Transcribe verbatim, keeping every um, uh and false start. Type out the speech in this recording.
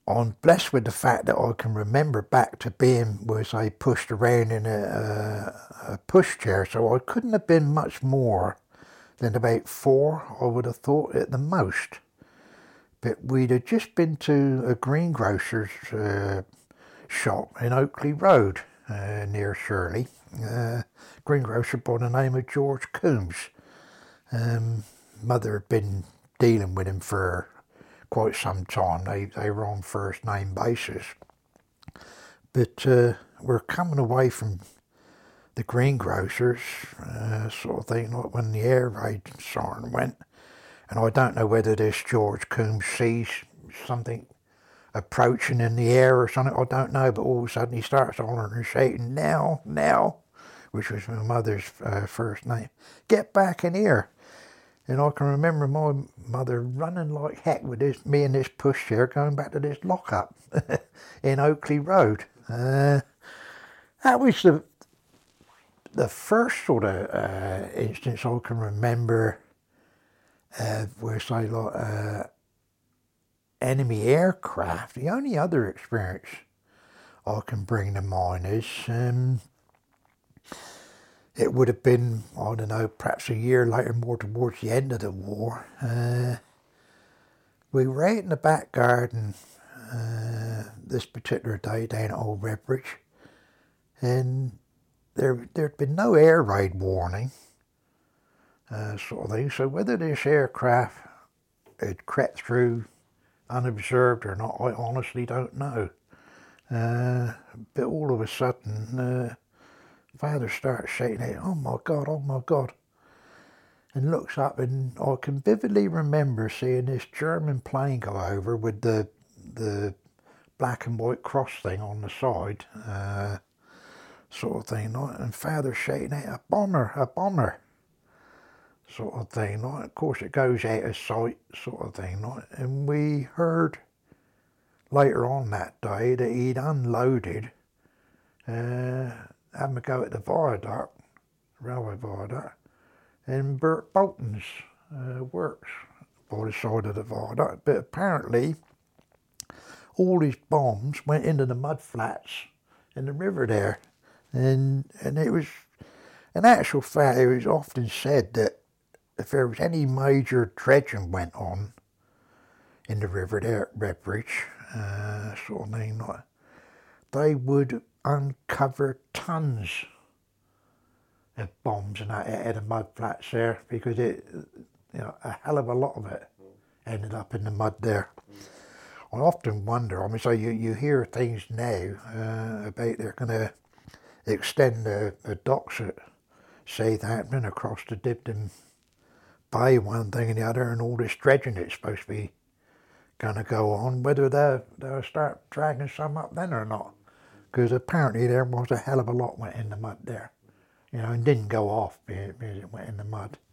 I'm blessed with the fact that I can remember back to being, was I pushed around in a, a, a pushchair, so I couldn't have been much more than about four, I would have thought, at the most. But we'd have just been to a greengrocer's uh, shop in Oakley Road, uh, near Shirley. Uh, greengrocer by the name of George Coombs. Um, Mother had been dealing with him for quite some time. They, they were on first name basis. But uh, we're coming away from the greengrocers, uh, sort of thing, like when the air raid siren went. And I don't know whether this George Coombs sees something approaching in the air or something, I don't know, but all of a sudden he starts hollering and shouting, "Now, now," which was my mother's uh, first name. "Get back in here." And I can remember my mother running like heck with this, me and this pushchair going back to this lockup in Oakley Road. Uh, that was the the first sort of uh, instance I can remember uh, where, say, like uh, enemy aircraft. The only other experience I can bring to mind is um, it would have been, I don't know, perhaps a year later, more towards the end of the war. Uh, we were out in the back garden uh, this particular day down at Old Redbridge, and there there'd been no air raid warning, uh, sort of thing. So whether this aircraft had crept through unobserved or not, I honestly don't know. Uh, but all of a sudden, uh, Father starts shouting out, "Oh my God, oh my God," and looks up, and I can vividly remember seeing this German plane go over with the the black and white cross thing on the side, uh, sort of thing, like, and Father shouting out, "A bomber, a bomber," sort of thing, like. Of course it goes out of sight, sort of thing, like. And we heard later on that day that he'd unloaded, uh, having a go at the viaduct, railway viaduct, and Bert Bolton's uh, works by the side of the viaduct. But apparently all these bombs went into the mud flats in the river there. And and it was, in actual fact, it was often said that if there was any major dredging went on in the river there at Redbridge, uh, sort of thing, like, they would uncover tons of bombs and that out of the mud flats there, because it, you know, a hell of a lot of it ended up in the mud there. I often wonder, I mean, so you, you hear things now uh, about they're going to extend the, the docks at Southampton across to Dibden Bay, one thing and the other, and all this dredging that's supposed to be going to go on, whether they'll, they'll start dragging some up then or not. Because apparently there was a hell of a lot went in the mud there, you know, and didn't go off because it went in the mud.